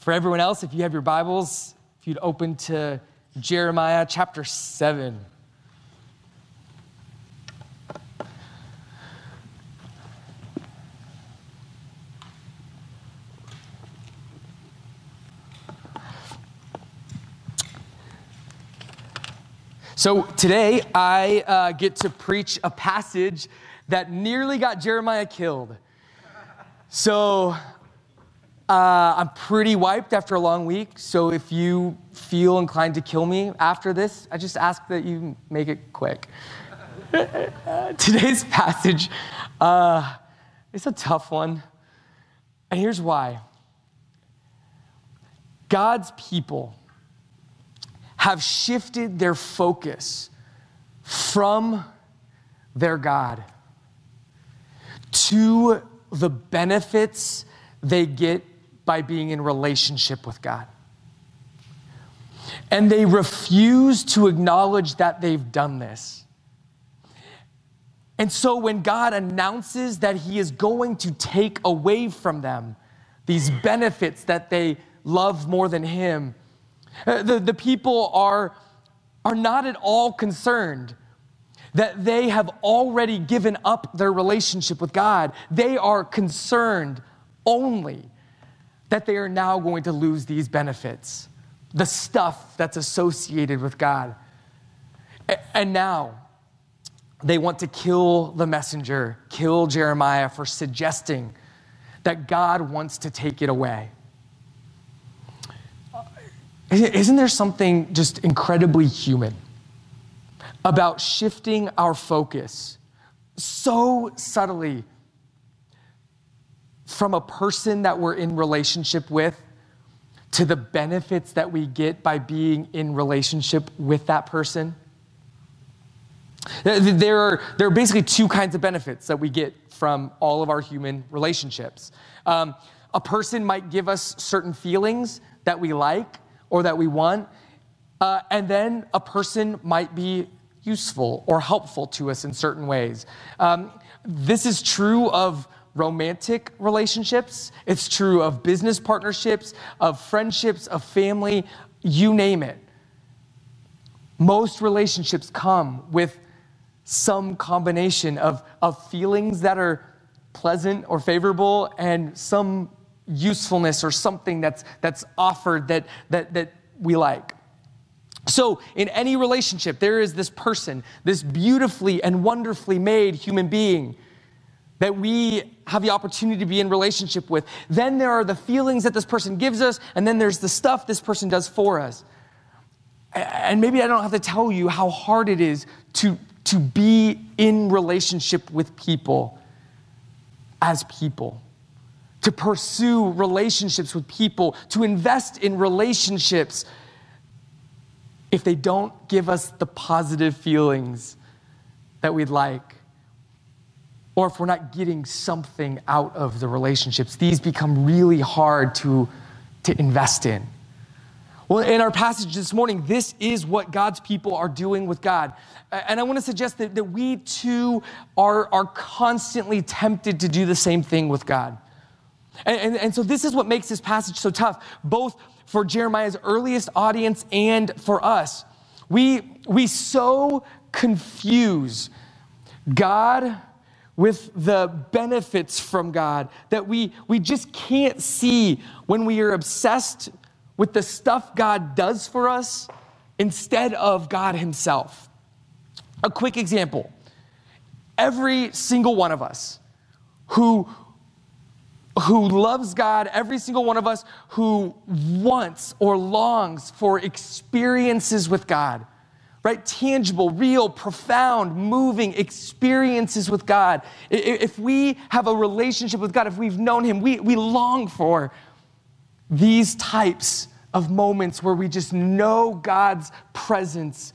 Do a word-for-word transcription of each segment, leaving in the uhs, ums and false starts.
For everyone else, if you have your Bibles, if you'd open to Jeremiah chapter seven. So today, I uh, get to preach a passage that nearly got Jeremiah killed. So uh, I'm pretty wiped after a long week. So if you feel inclined to kill me after this, I just ask that you make it quick. Today's passage, uh, it's a tough one. And here's why. God's people have shifted their focus from their God to the benefits they get by being in relationship with God. And they refuse to acknowledge that they've done this. And so when God announces that he is going to take away from them these benefits that they love more than him, Uh, the, the people are, are not at all concerned that they have already given up their relationship with God. They are concerned only that they are now going to lose these benefits, the stuff that's associated with God. A- and now they want to kill the messenger, kill Jeremiah for suggesting that God wants to take it away. Isn't there something just incredibly human about shifting our focus so subtly from a person that we're in relationship with to the benefits that we get by being in relationship with that person? There are, there are basically two kinds of benefits that we get from all of our human relationships. Um, a person might give us certain feelings that we like or that we want, uh, and then a person might be useful or helpful to us in certain ways. Um, this is true of romantic relationships. It's true of business partnerships, of friendships, of family, you name it. Most relationships come with some combination of, of feelings that are pleasant or favorable and some usefulness or something that's that's offered that that that we like. So in any relationship, there is this person, this beautifully and wonderfully made human being that we have the opportunity to be in relationship with. Then there are the feelings that this person gives us, and then there's the stuff this person does for us. And maybe I don't have to tell you how hard it is to to be in relationship with people as people. To pursue relationships with people, to invest in relationships if they don't give us the positive feelings that we'd like, or if we're not getting something out of the relationships. These become really hard to, to invest in. Well, in our passage this morning, this is what God's people are doing with God. And I want to suggest that, that we too are, are constantly tempted to do the same thing with God. And, and, and so this is what makes this passage so tough, both for Jeremiah's earliest audience and for us. We, we so confuse God with the benefits from God that we, we just can't see when we are obsessed with the stuff God does for us instead of God himself. A quick example. Every single one of us who who loves God, every single one of us who wants or longs for experiences with God, right? Tangible, real, profound, moving experiences with God. If we have a relationship with God, if we've known him, we, we long for these types of moments where we just know God's presence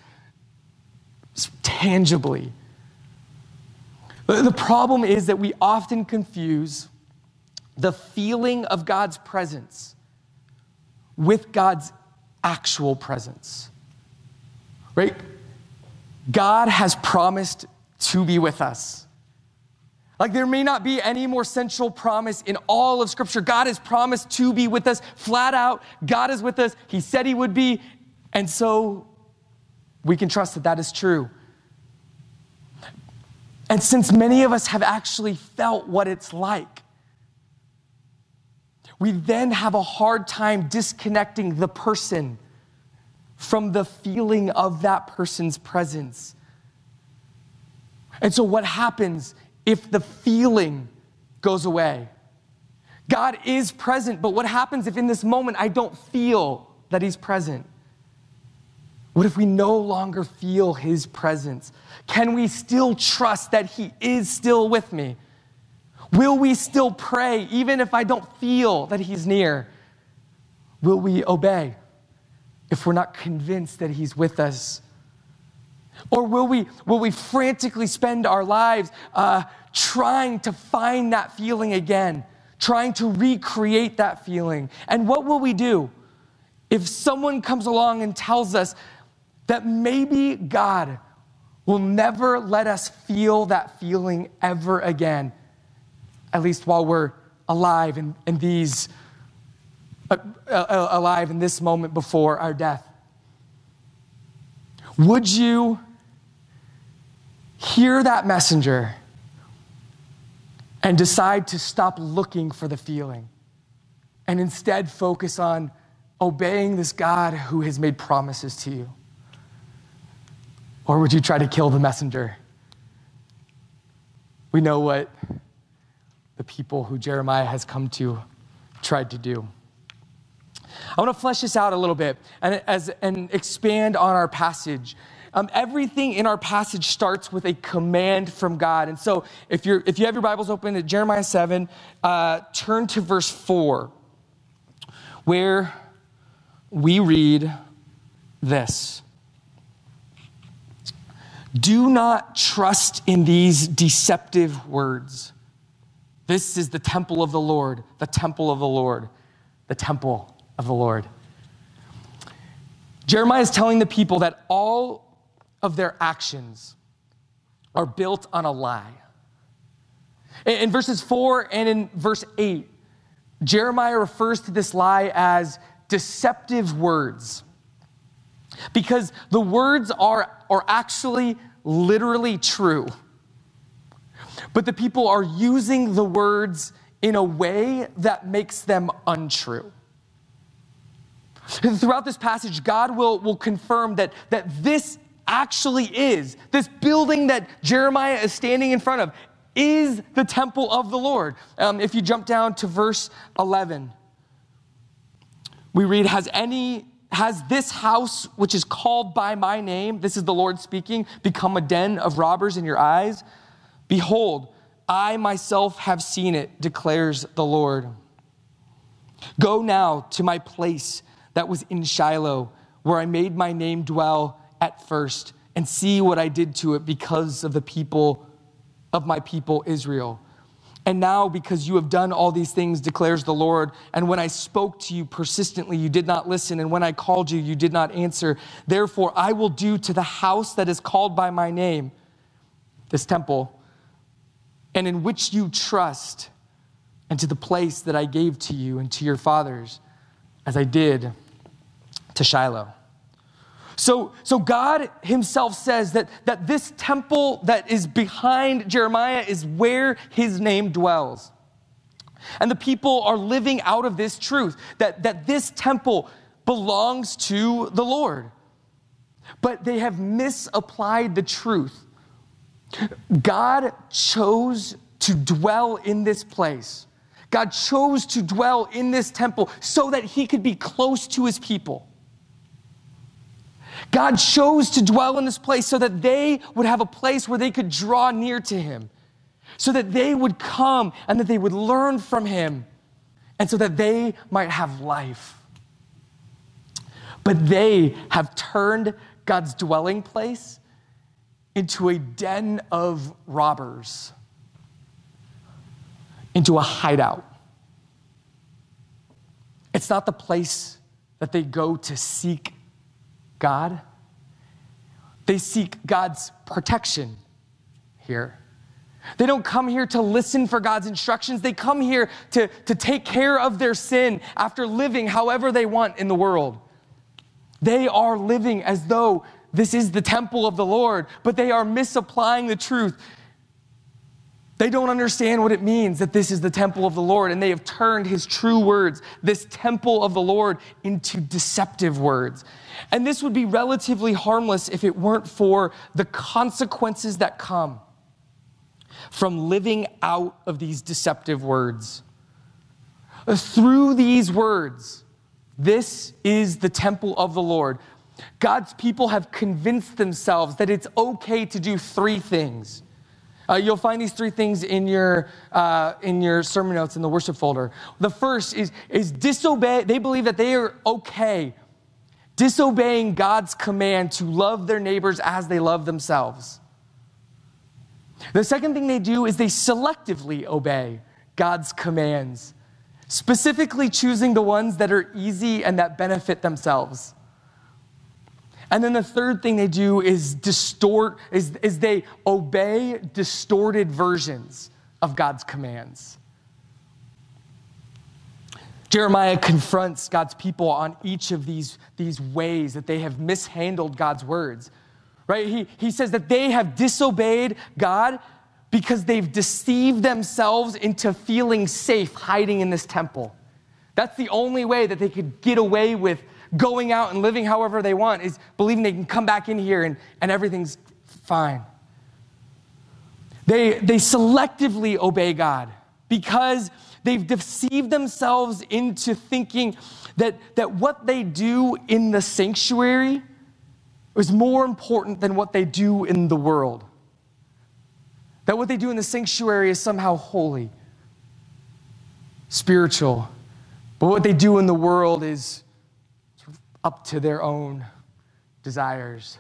tangibly. The problem is that we often confuse the feeling of God's presence with God's actual presence, right? God has promised to be with us. Like there may not be any more central promise in all of Scripture. God has promised to be with us flat out. God is with us. He said he would be. And so we can trust that that is true. And since many of us have actually felt what it's like, we then have a hard time disconnecting the person from the feeling of that person's presence. And so what happens if the feeling goes away? God is present, but what happens if in this moment I don't feel that he's present? What if we no longer feel his presence? Can we still trust that he is still with me? Will we still pray even if I don't feel that he's near? Will we obey if we're not convinced that he's with us? Or will we, will we frantically spend our lives uh, trying to find that feeling again, trying to recreate that feeling? And what will we do if someone comes along and tells us that maybe God will never let us feel that feeling ever again, at least while we're alive in, in these, uh, uh, alive in this moment before our death? Would you hear that messenger and decide to stop looking for the feeling and instead focus on obeying this God who has made promises to you? Or would you try to kill the messenger? We know what the people who Jeremiah has come to tried to do. I want to flesh this out a little bit and, as, and expand on our passage. Um, everything in our passage starts with a command from God. And so if, you're, if you have your Bibles open at Jeremiah seven, uh, turn to verse four, where we read this. Do not trust in these deceptive words. This is the temple of the Lord, the temple of the Lord, the temple of the Lord. Jeremiah is telling the people that all of their actions are built on a lie. In verses four and in verse eight, Jeremiah refers to this lie as deceptive words, because the words are, are actually literally true, but the people are using the words in a way that makes them untrue. Throughout this passage, God will, will confirm that, that this actually is, this building that Jeremiah is standing in front of, is the temple of the Lord. Um, if you jump down to verse eleven, we read, has any, has this house, which is called by my name, this is the Lord speaking, become a den of robbers in your eyes? Behold, I myself have seen it, declares the Lord. Go now to my place that was in Shiloh, where I made my name dwell at first, and see what I did to it because of the people of my people Israel. And now, because you have done all these things, declares the Lord, and when I spoke to you persistently, you did not listen, and when I called you, you did not answer. Therefore, I will do to the house that is called by my name, this temple, and in which you trust, and to the place that I gave to you and to your fathers, as I did to Shiloh. So, so God himself says that, that this temple that is behind Jeremiah is where his name dwells. And the people are living out of this truth, that, that this temple belongs to the Lord. But they have misapplied the truth. God chose to dwell in this place. God chose to dwell in this temple so that he could be close to his people. God chose to dwell in this place so that they would have a place where they could draw near to him, so that they would come and that they would learn from him, and so that they might have life. But they have turned God's dwelling place into a den of robbers, into a hideout. It's not the place that they go to seek God. They seek God's protection here. They don't come here to listen for God's instructions. They come here to, to take care of their sin after living however they want in the world. They are living as though this is the temple of the Lord, but they are misapplying the truth. They don't understand what it means that this is the temple of the Lord, and they have turned his true words, this temple of the Lord, into deceptive words. And this would be relatively harmless if it weren't for the consequences that come from living out of these deceptive words. Through these words, this is the temple of the Lord. God's people have convinced themselves that it's okay to do three things. Uh, you'll find these three things in your uh, in your sermon notes in the worship folder. The first is, is disobey. They believe that they are okay disobeying God's command to love their neighbors as they love themselves. The second thing they do is they selectively obey God's commands, specifically choosing the ones that are easy and that benefit themselves. And then the third thing they do is distort, is, is they obey distorted versions of God's commands. Jeremiah confronts God's people on each of these, these ways that they have mishandled God's words, right? He, he says that they have disobeyed God because they've deceived themselves into feeling safe hiding in this temple. That's the only way that they could get away with going out and living however they want, is believing they can come back in here and, and everything's fine. They, they selectively obey God because they've deceived themselves into thinking that, that what they do in the sanctuary is more important than what they do in the world. That what they do in the sanctuary is somehow holy, spiritual, but what they do in the world is up to their own desires.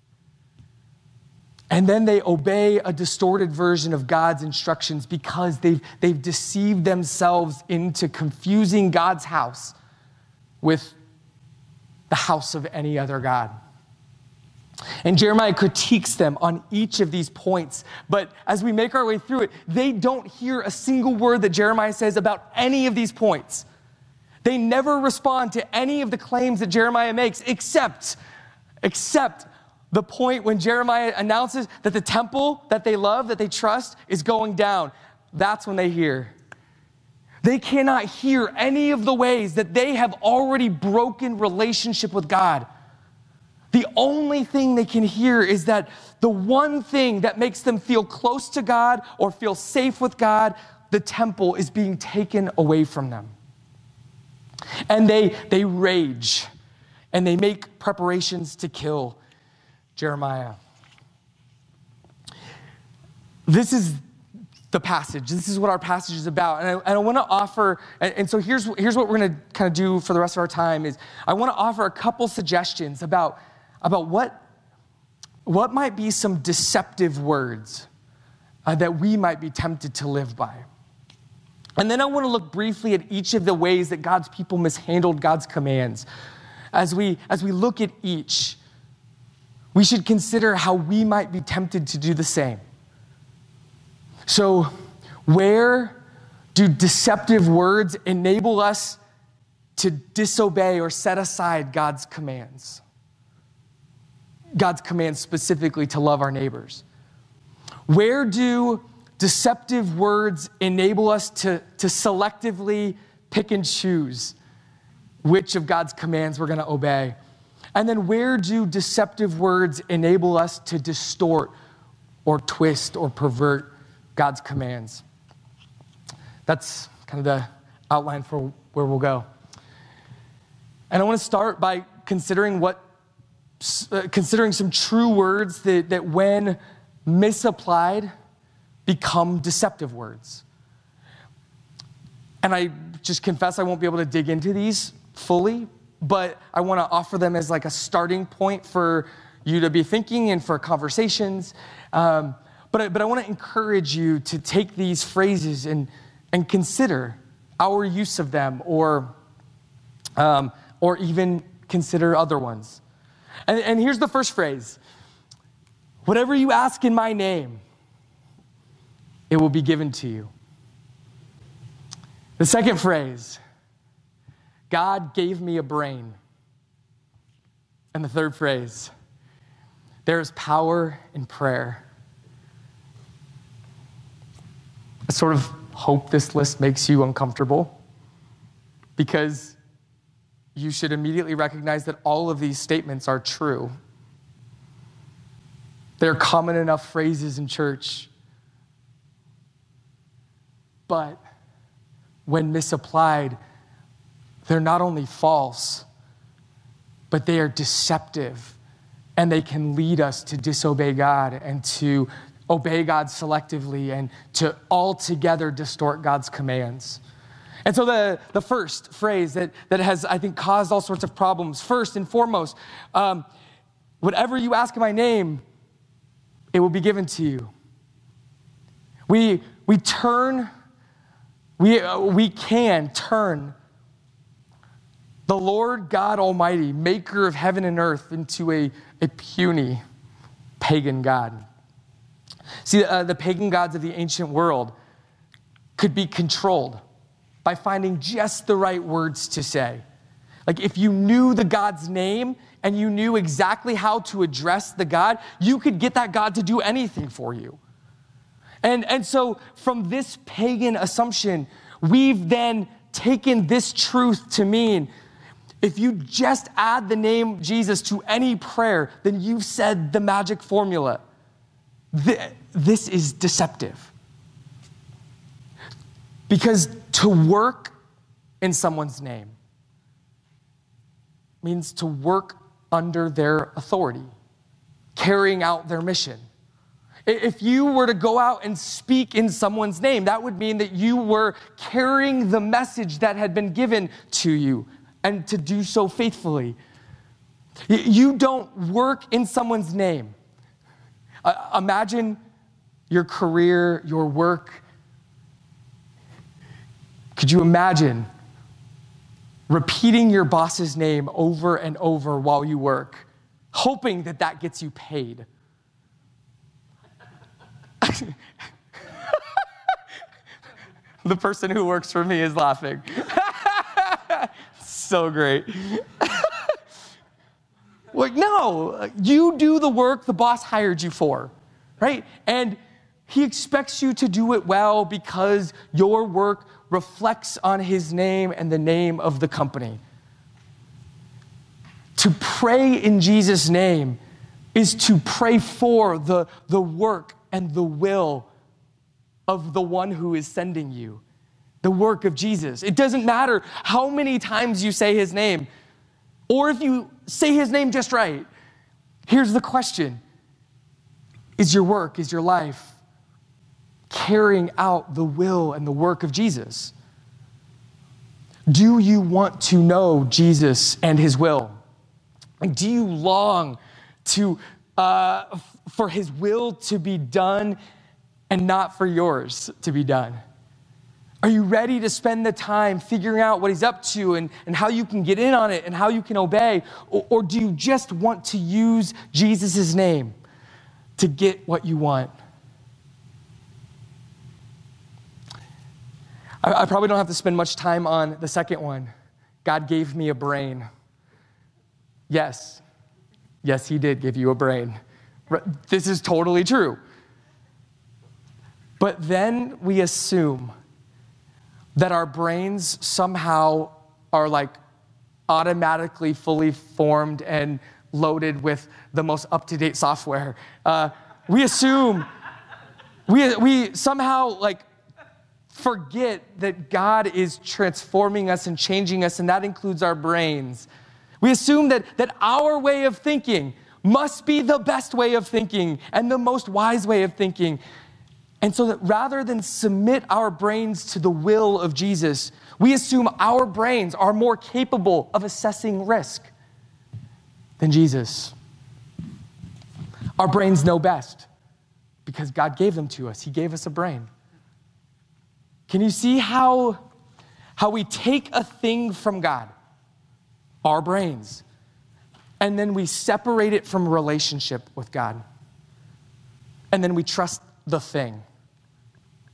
And then they obey a distorted version of God's instructions because they've, they've deceived themselves into confusing God's house with the house of any other God. And Jeremiah critiques them on each of these points. But as we make our way through it, they don't hear a single word that Jeremiah says about any of these points. They never respond to any of the claims that Jeremiah makes, except, except the point when Jeremiah announces that the temple that they love, that they trust, is going down. That's when they hear. They cannot hear any of the ways that they have already broken relationship with God. The only thing they can hear is that the one thing that makes them feel close to God or feel safe with God, the temple, is being taken away from them. And they, they rage, and they make preparations to kill Jeremiah. This is the passage. This is what our passage is about. And I, and I want to offer, and, and so here's, here's what we're going to kind of do for the rest of our time is I want to offer a couple suggestions about, about what, what might be some deceptive words uh, that we might be tempted to live by. And then I want to look briefly at each of the ways that God's people mishandled God's commands. As we, as we look at each, we should consider how we might be tempted to do the same. So, where do deceptive words enable us to disobey or set aside God's commands? God's commands specifically to love our neighbors. Where do deceptive words enable us to, to selectively pick and choose which of God's commands we're going to obey? And then where do deceptive words enable us to distort or twist or pervert God's commands? That's kind of the outline for where we'll go. And I want to start by considering what, uh, considering some true words that, that when misapplied, become deceptive words. And I just confess I won't be able to dig into these fully, but I want to offer them as like a starting point for you to be thinking and for conversations. Um, but, I, but I want to encourage you to take these phrases and, and consider our use of them, or, um, or even consider other ones. And, and here's the first phrase. Whatever you ask in my name, it will be given to you. The second phrase, God gave me a brain. And the third phrase, there is power in prayer. I sort of hope this list makes you uncomfortable, because you should immediately recognize that all of these statements are true. They're common enough phrases in church. But when misapplied, they're not only false, but they are deceptive, and they can lead us to disobey God and to obey God selectively and to altogether distort God's commands. And so the, the first phrase that, that has, I think, caused all sorts of problems, first and foremost, um, whatever you ask in my name, it will be given to you. We, we turn, we, uh, we can turn the Lord God Almighty, maker of heaven and earth, into a, a puny pagan god. See, uh, the pagan gods of the ancient world could be controlled by finding just the right words to say. Like, if you knew the God's name and you knew exactly how to address the God, you could get that God to do anything for you. And, and so from this pagan assumption, we've then taken this truth to mean, if you just add the name Jesus to any prayer, then you've said the magic formula. This is deceptive. Because to work in someone's name means to work under their authority, carrying out their mission. If you were to go out and speak in someone's name, that would mean that you were carrying the message that had been given to you, and to do so faithfully. You don't work in someone's name. Uh, imagine your career, your work. Could you imagine repeating your boss's name over and over while you work, hoping that that gets you paid? The person who works for me is laughing. So great. Like, no, you do the work the boss hired you for, right? And he expects you to do it well because your work reflects on his name and the name of the company. To pray in Jesus' name is to pray for the, the work and the will of the one who is sending you, the work of Jesus. It doesn't matter how many times you say his name, or if you say his name just right. Here's the question. Is your work, is your life carrying out the will and the work of Jesus? Do you want to know Jesus and his will? And do you long to uh, for his will to be done and not for yours to be done? Are you ready to spend the time figuring out what he's up to and, and how you can get in on it and how you can obey? Or, or do you just want to use Jesus' name to get what you want? I, I probably don't have to spend much time on the second one. God gave me a brain. Yes. Yes, he did give you a brain. This is totally true. But then we assume that our brains somehow are like automatically fully formed and loaded with the most up-to-date software. Uh, we assume, we, we somehow like forget that God is transforming us and changing us, and that includes our brains. We assume that, that our way of thinking must be the best way of thinking and the most wise way of thinking. And so that rather than submit our brains to the will of Jesus, we assume our brains are more capable of assessing risk than Jesus. Our brains know best because God gave them to us. He gave us a brain. Can you see how, how we take a thing from God, our brains, and then we separate it from relationship with God, and then we trust the thing?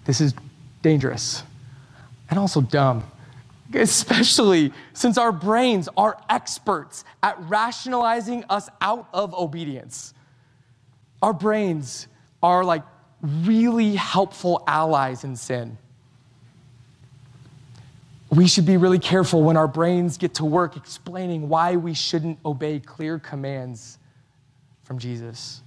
This is dangerous and also dumb, especially since our brains are experts at rationalizing us out of obedience. Our brains are like really helpful allies in sin. We should be really careful when our brains get to work explaining why we shouldn't obey clear commands from Jesus.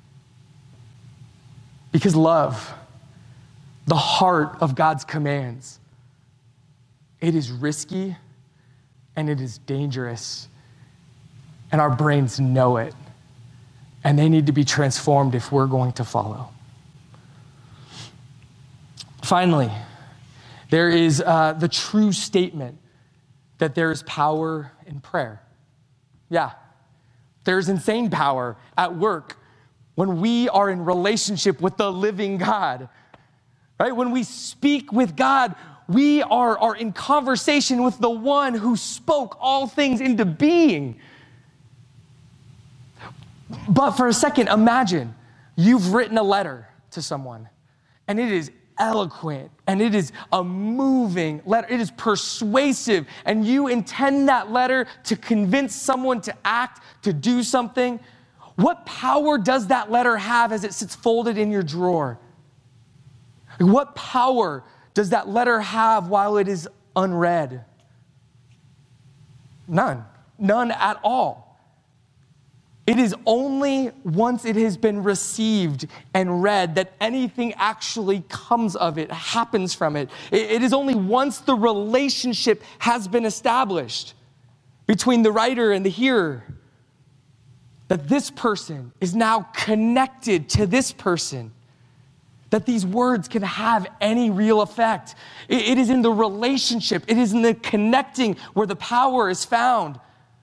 Because love, the heart of God's commands, it is risky and it is dangerous, and our brains know it, and they need to be transformed if we're going to follow. Finally, there is uh, the true statement that there is power in prayer. Yeah, there's insane power at work when we are in relationship with the living God, right? When we speak with God, we are, are in conversation with the one who spoke all things into being. But for a second, imagine you've written a letter to someone, and it is eloquent, and it is a moving letter. It is persuasive, and you intend that letter to convince someone to act, to do something. What power does that letter have as it sits folded in your drawer? What power does that letter have while it is unread? None. None at all. It is only once it has been received and read that anything actually comes of it, happens from it. It is only once the relationship has been established between the writer and the hearer that this person is now connected to this person, that these words can have any real effect. It is in the relationship, it is in the connecting where the power is found.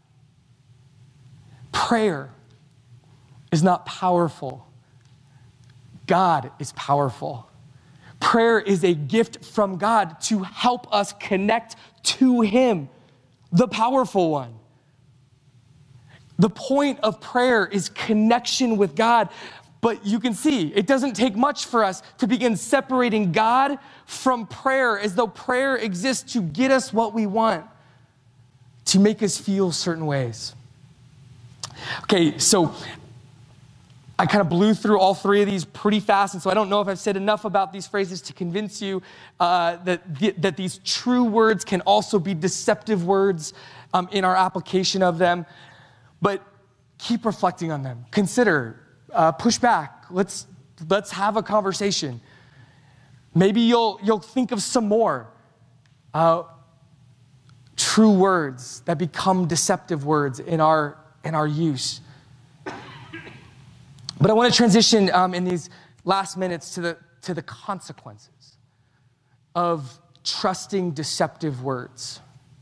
Prayer is not powerful. God is powerful. Prayer is a gift from God to help us connect to Him, the powerful one. The point of prayer is connection with God, but you can see it doesn't take much for us to begin separating God from prayer as though prayer exists to get us what we want, to make us feel certain ways. Okay, so I kind of blew through all three of these pretty fast, and so I don't know if I've said enough about these phrases to convince you uh, that, th- that these true words can also be deceptive words um, in our application of them. But keep reflecting on them. Consider, uh, push back. Let's let's have a conversation. Maybe you'll you'll think of some more uh, true words that become deceptive words in our in our use. But I want to transition um, in these last minutes to the to the consequences of trusting deceptive words.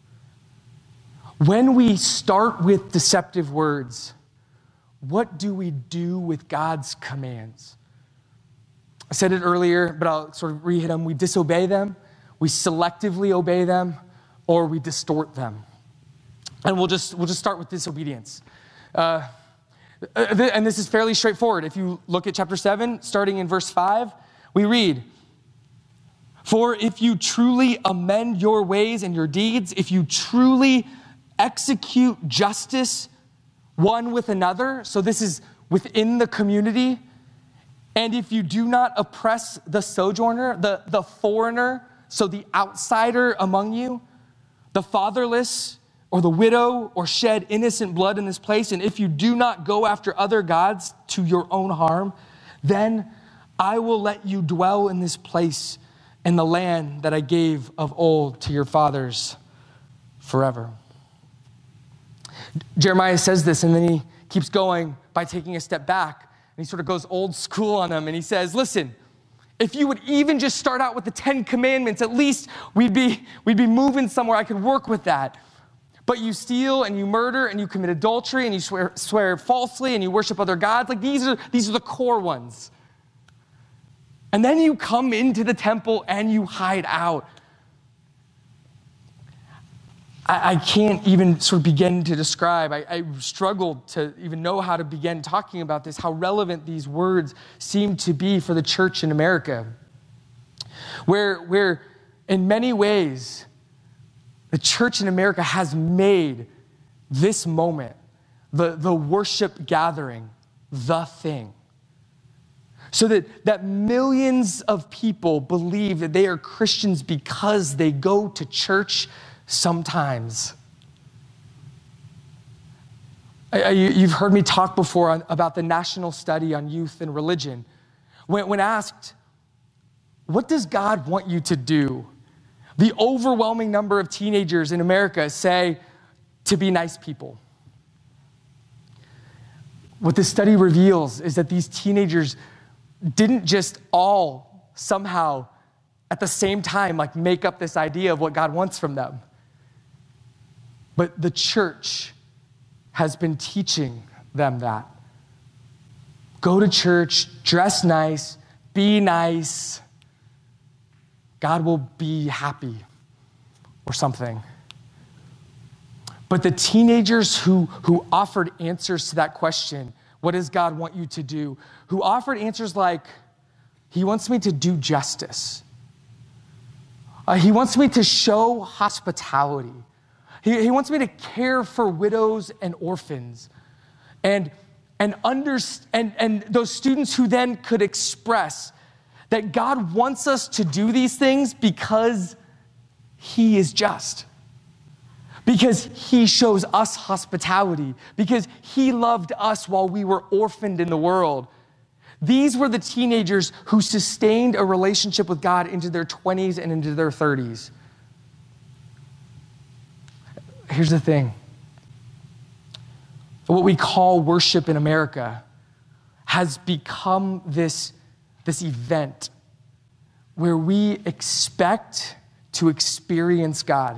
When we start with deceptive words, what do we do with God's commands? I said it earlier, but I'll sort of re-hit them. We disobey them, we selectively obey them, or we distort them. And we'll just we'll just start with disobedience. Uh, and this is fairly straightforward. If you look at chapter seven, starting in verse five, we read, "For if you truly amend your ways and your deeds, if you truly execute justice one with another," so this is within the community, "and if you do not oppress the sojourner, the, the foreigner, so the outsider among you, the fatherless or the widow, or shed innocent blood in this place, and if you do not go after other gods to your own harm, then I will let you dwell in this place in the land that I gave of old to your fathers forever." Jeremiah says this, and then he keeps going by taking a step back, and he sort of goes old school on them, and he says, listen, if you would even just start out with the Ten Commandments, at least we'd be, we'd be moving somewhere. I could work with that. But you steal, and you murder, and you commit adultery, and you swear, swear falsely, and you worship other gods. Like these are, these are the core ones. And then you come into the temple, and you hide out. I can't even sort of begin to describe. I, I struggled to even know how to begin talking about this, how relevant these words seem to be for the church in America. where, where in many ways, the church in America has made this moment, the, the worship gathering, the thing. So that, that millions of people believe that they are Christians because they go to church sometimes. I, I, you've heard me talk before on, about the national study on youth and religion. When, when asked, what does God want you to do? The overwhelming number of teenagers in America say to be nice people. What this study reveals is that these teenagers didn't just all somehow at the same time like make up this idea of what God wants from them. But the church has been teaching them that. Go to church, dress nice, be nice. God will be happy or something. But the teenagers who, who offered answers to that question, what does God want you to do? Who offered answers like, he wants me to do justice. Uh, he wants me to show hospitality. He, he wants me to care for widows and orphans. And, and, under, and, and those students who then could express that God wants us to do these things because he is just. Because he shows us hospitality. Because he loved us while we were orphaned in the world. These were the teenagers who sustained a relationship with God into their twenties and into their thirties. Here's the thing. What we call worship in America has become this, this event where we expect to experience God.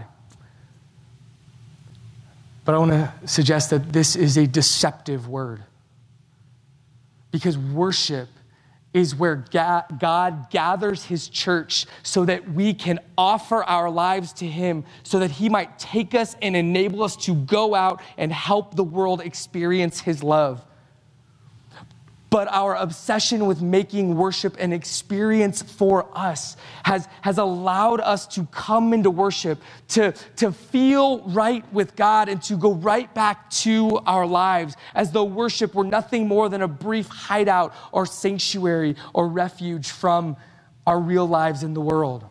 But I want to suggest that this is a deceptive word. Because worship is where God gathers his church so that we can offer our lives to him so that he might take us and enable us to go out and help the world experience his love. But our obsession with making worship an experience for us has, has allowed us to come into worship, to, to feel right with God and to go right back to our lives as though worship were nothing more than a brief hideout or sanctuary or refuge from our real lives in the world.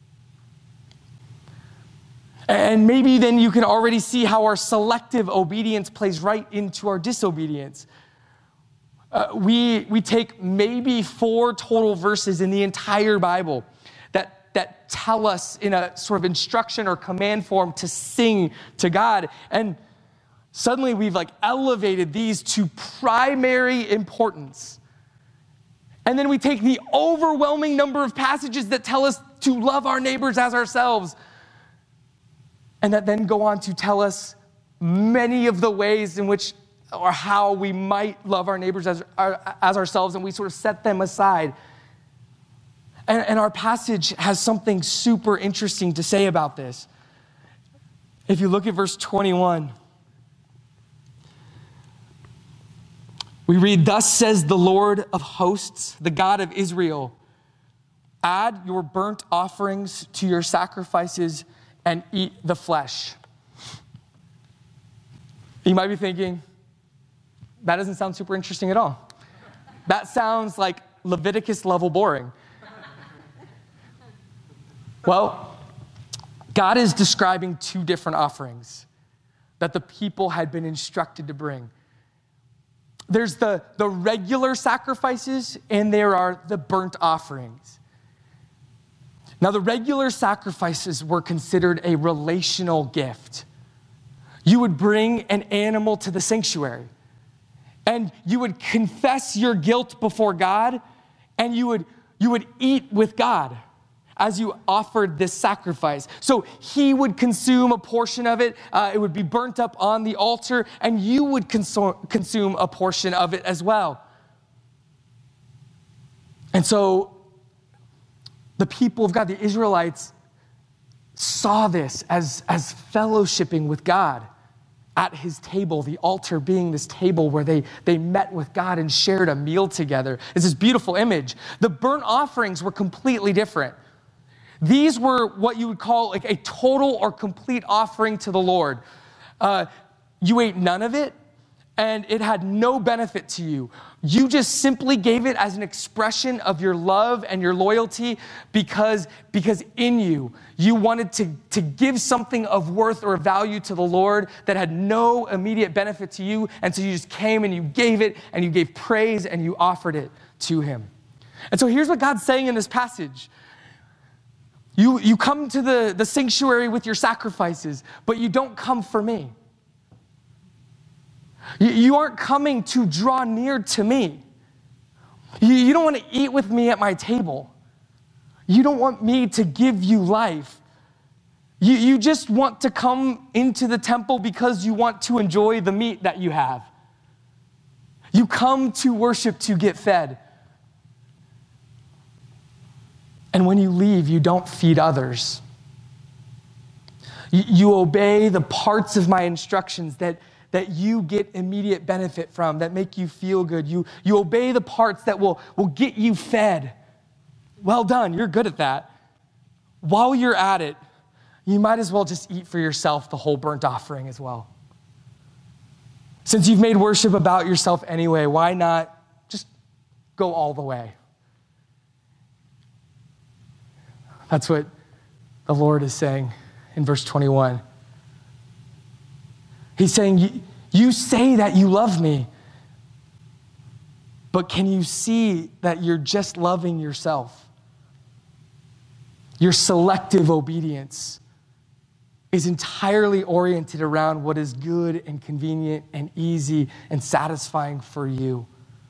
And maybe then you can already see how our selective obedience plays right into our disobedience. Uh, we, we take maybe four total verses in the entire Bible that, that tell us in a sort of instruction or command form to sing to God. And suddenly we've like elevated these to primary importance. And then we take the overwhelming number of passages that tell us to love our neighbors as ourselves. And that then go on to tell us many of the ways in which or how we might love our neighbors as, as ourselves, and we sort of set them aside. And, and our passage has something super interesting to say about this. If you look at verse twenty-one, we read, "Thus says the Lord of hosts, the God of Israel, add your burnt offerings to your sacrifices and eat the flesh." You might be thinking, that doesn't sound super interesting at all. That sounds like Leviticus level boring. Well, God is describing two different offerings that the people had been instructed to bring. There's the, the regular sacrifices and there are the burnt offerings. Now, the regular sacrifices were considered a relational gift. You would bring an animal to the sanctuary. And you would confess your guilt before God, and you would, you would eat with God as you offered this sacrifice. So he would consume a portion of it. Uh, it would be burnt up on the altar, and you would consume, consume a portion of it as well. And so the people of God, the Israelites, saw this as, as fellowshipping with God at his table, the altar being this table where they, they met with God and shared a meal together. It's this beautiful image. The burnt offerings were completely different. These were what you would call like a total or complete offering to the Lord. Uh, you ate none of it, and it had no benefit to you. You just simply gave it as an expression of your love and your loyalty because, because in you, you wanted to, to give something of worth or value to the Lord that had no immediate benefit to you. And so you just came and you gave it and you gave praise and you offered it to him. And so here's what God's saying in this passage. You, you come to the, the sanctuary with your sacrifices, but you don't come for me. You aren't coming to draw near to me. You don't want to eat with me at my table. You don't want me to give you life. You, you just want to come into the temple because you want to enjoy the meat that you have. You come to worship to get fed. And when you leave, you don't feed others. You, you obey the parts of my instructions that that you get immediate benefit from, that make you feel good. You, you obey the parts that will, will get you fed. Well done, you're good at that. While you're at it, you might as well just eat for yourself the whole burnt offering as well. Since you've made worship about yourself anyway, why not just go all the way? That's what the Lord is saying in verse twenty-one. He's saying, you say that you love me, but can you see that you're just loving yourself? Your selective obedience is entirely oriented around what is good and convenient and easy and satisfying for you.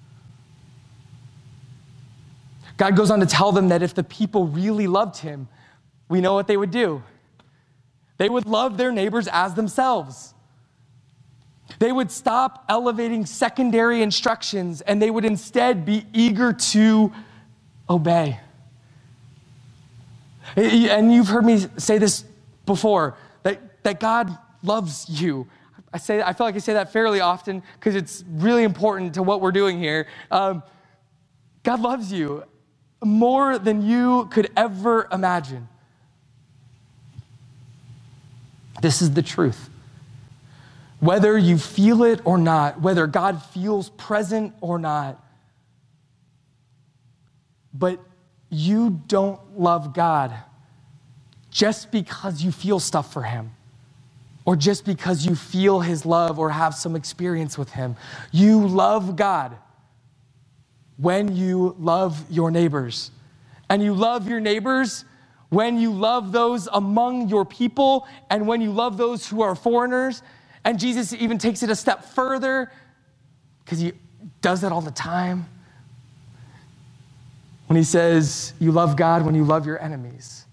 God goes on to tell them that if the people really loved him, we know what they would do. They would love their neighbors as themselves. They would stop elevating secondary instructions and they would instead be eager to obey. And you've heard me say this before, that, that God loves you. I say, I feel like I say that fairly often because it's really important to what we're doing here. Um, God loves you more than you could ever imagine. This is the truth. Whether you feel it or not, whether God feels present or not, but you don't love God just because you feel stuff for him or just because you feel his love or have some experience with him. You love God when you love your neighbors. And you love your neighbors when you love those among your people and when you love those who are foreigners. And Jesus even takes it a step further because he does that all the time. When he says, you love God when you love your enemies.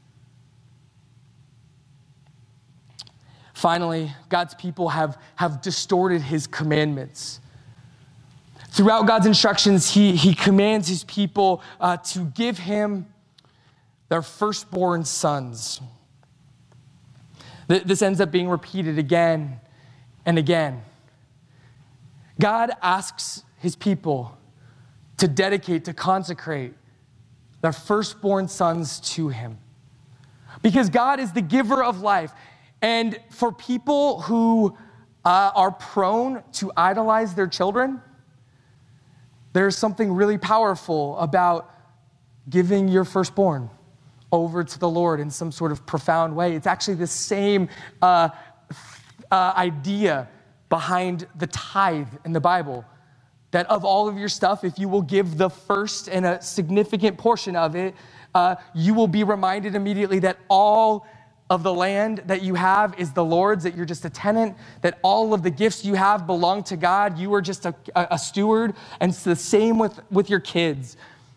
Finally, God's people have, have distorted his commandments. Throughout God's instructions, he, he commands his people uh, to give him their firstborn sons. Th- this ends up being repeated again and again. God asks his people to dedicate, to consecrate their firstborn sons to him. Because God is the giver of life. And for people who uh, are prone to idolize their children, there's something really powerful about giving your firstborn over to the Lord in some sort of profound way. It's actually the same uh, Uh, idea behind the tithe in the Bible, that of all of your stuff, if you will give the first and a significant portion of it, uh, you will be reminded immediately that all of the land that you have is the Lord's, that you're just a tenant, that all of the gifts you have belong to God. You are just a, a steward, and it's the same with, with your kids.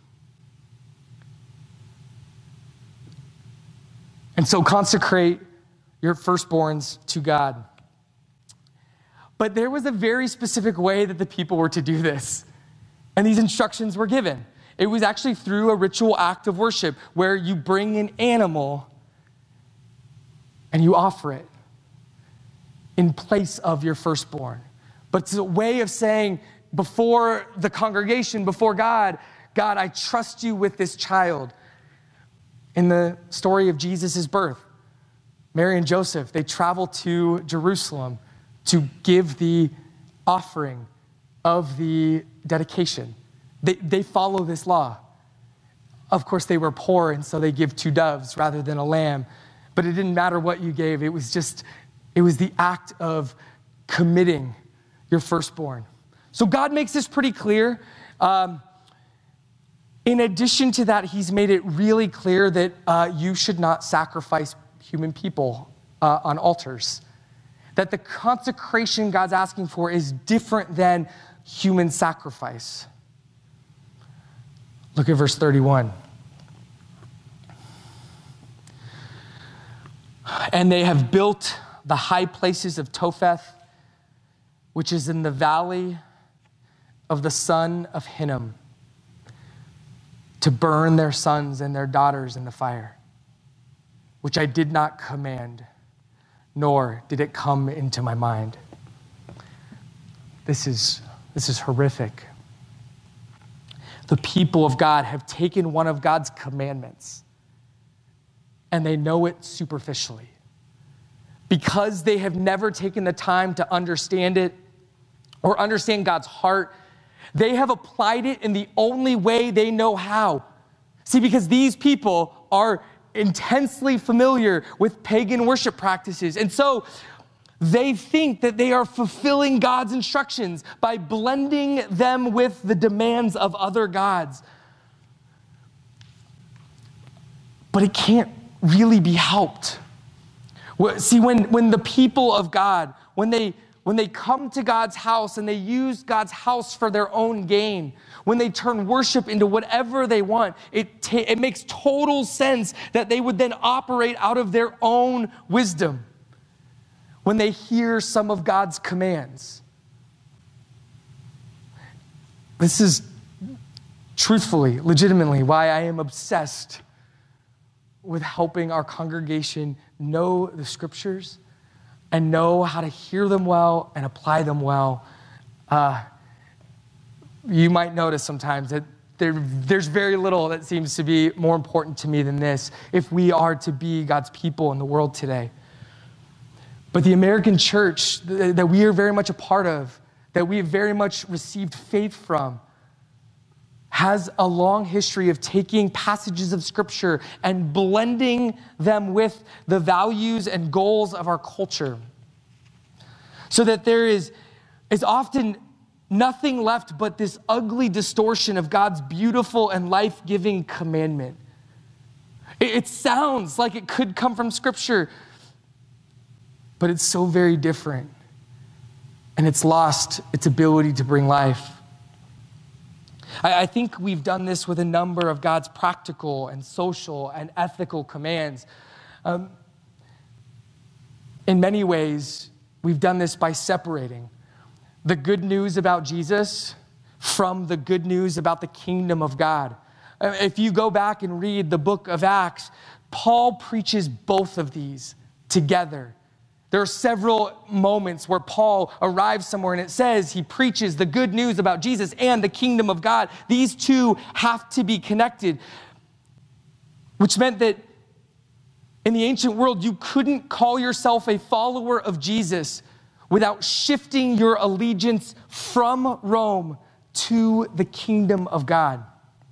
And so consecrate your firstborns to God. But there was a very specific way that the people were to do this. And these instructions were given. It was actually through a ritual act of worship where you bring an animal and you offer it in place of your firstborn. But it's a way of saying before the congregation, before God, God, I trust you with this child. in the story of Jesus' birth. Mary and Joseph, they travel to Jerusalem to give the offering of the dedication. They, they follow this law. Of course, they were poor, and so they give two doves rather than a lamb. But it didn't matter what you gave. It was just, it was the act of committing your firstborn. So God makes this pretty clear. Um, in addition to that, he's made it really clear that uh, you should not sacrifice human people uh, on altars. That the consecration God's asking for is different than human sacrifice. Look at verse thirty-one. And they have built the high places of Topheth, which is in the valley of the son of Hinnom, to burn their sons and their daughters in the fire, which I did not command, nor did it come into my mind. This is, this is horrific. The people of God have taken one of God's commandments, and they know it superficially. Because they have never taken the time to understand it or understand God's heart, they have applied it in the only way they know how. See, because these people are intensely familiar with pagan worship practices. And so they think that they are fulfilling God's instructions by blending them with the demands of other gods. But it can't really be helped. See, when, when the people of God, when they, when they come to God's house and they use God's house for their own gain, when they turn worship into whatever they want, it, ta- it makes total sense that they would then operate out of their own wisdom when they hear some of God's commands. This is truthfully, legitimately, why I am obsessed with helping our congregation know the scriptures and know how to hear them well and apply them well. Uh, you might notice sometimes that there, there's very little that seems to be more important to me than this if we are to be God's people in the world today. But the American church that we are very much a part of, that we have very much received faith from, has a long history of taking passages of scripture and blending them with the values and goals of our culture. So that there is, is often nothing left but this ugly distortion of God's beautiful and life-giving commandment. It, it sounds like it could come from scripture, but it's so very different. And it's lost its ability to bring life. I think we've done this with a number of God's practical and social and ethical commands. Um, in many ways, we've done this by separating the good news about Jesus from the good news about the kingdom of God. If you go back and read the book of Acts, Paul preaches both of these together. There are several moments where Paul arrives somewhere and it says he preaches the good news about Jesus and the kingdom of God. These two have to be connected, which meant that in the ancient world, you couldn't call yourself a follower of Jesus without shifting your allegiance from Rome to the kingdom of God.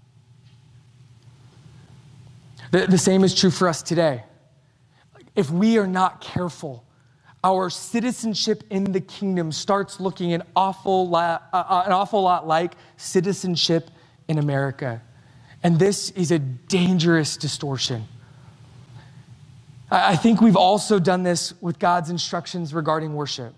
The, the same is true for us today. If we are not careful, our citizenship in the kingdom starts looking an awful lot, uh, an awful lot like citizenship in America. And this is a dangerous distortion. I think we've also done this with God's instructions regarding worship.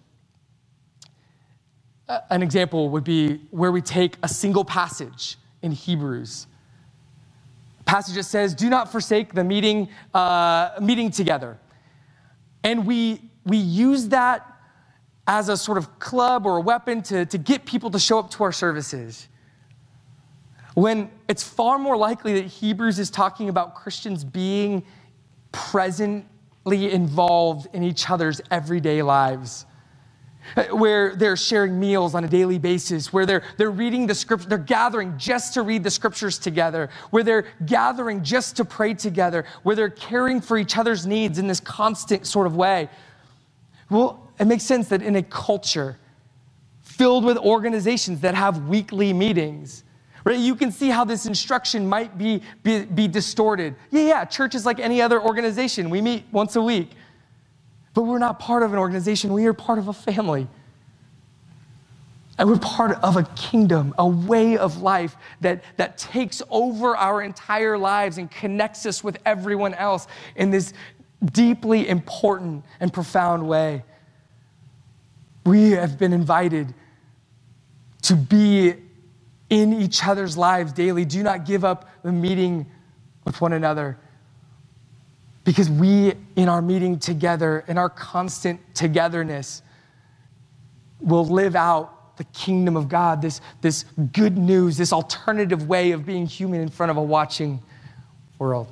An example would be where we take a single passage in Hebrews. A passage that says, do not forsake the meeting, uh, meeting together. And we We use that as a sort of club or a weapon to, to get people to show up to our services. When it's far more likely that Hebrews is talking about Christians being presently involved in each other's everyday lives. where they're sharing meals on a daily basis, where they're, they're reading the scripture, they're gathering just to read the scriptures together, where they're gathering just to pray together, where they're caring for each other's needs in this constant sort of way. Well, it makes sense that in a culture filled with organizations that have weekly meetings, right, you can see how this instruction might be, be, be distorted. Yeah, yeah, church is like any other organization. We meet once a week. But we're not part of an organization. We are part of a family. And we're part of a kingdom, a way of life that, that takes over our entire lives and connects us with everyone else in this deeply important and profound way. We have been invited to be in each other's lives daily. Do not give up the meeting with one another. Because we, in our meeting together, in our constant togetherness, will live out the kingdom of God, this, this good news, this alternative way of being human in front of a watching world.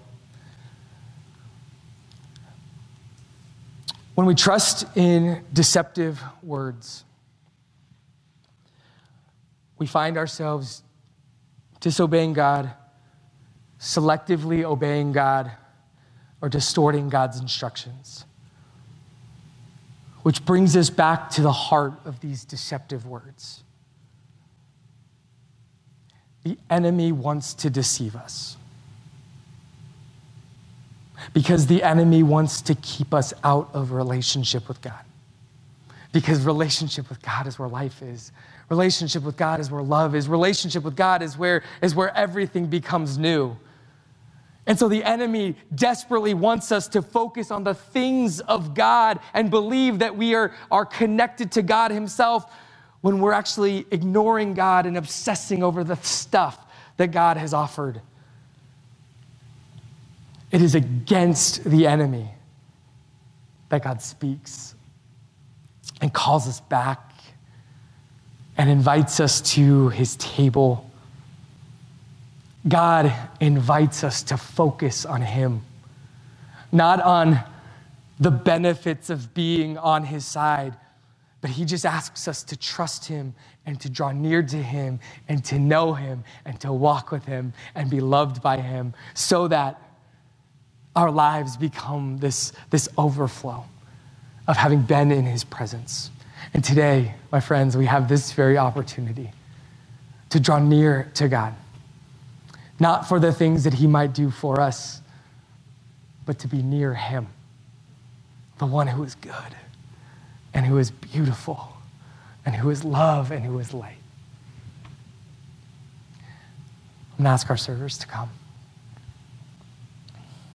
When we trust in deceptive words, we find ourselves disobeying God, selectively obeying God, or distorting God's instructions. Which brings us back to the heart of these deceptive words. The enemy wants to deceive us. Because the enemy wants to keep us out of relationship with God. Because relationship with God is where life is. Relationship with God is where love is. Relationship with God is where, is where everything becomes new. And so the enemy desperately wants us to focus on the things of God and believe that we are, are connected to God himself when we're actually ignoring God and obsessing over the stuff that God has offered. It is against the enemy that God speaks and calls us back and invites us to his table. God invites us to focus on him, not on the benefits of being on his side, but he just asks us to trust him and to draw near to him and to know him and to walk with him and be loved by him so that our lives become this, this overflow of having been in his presence. And today, my friends, we have this very opportunity to draw near to God. Not for the things that he might do for us, but to be near him, the one who is good and who is beautiful and who is love and who is light. I'm gonna ask our servers to come.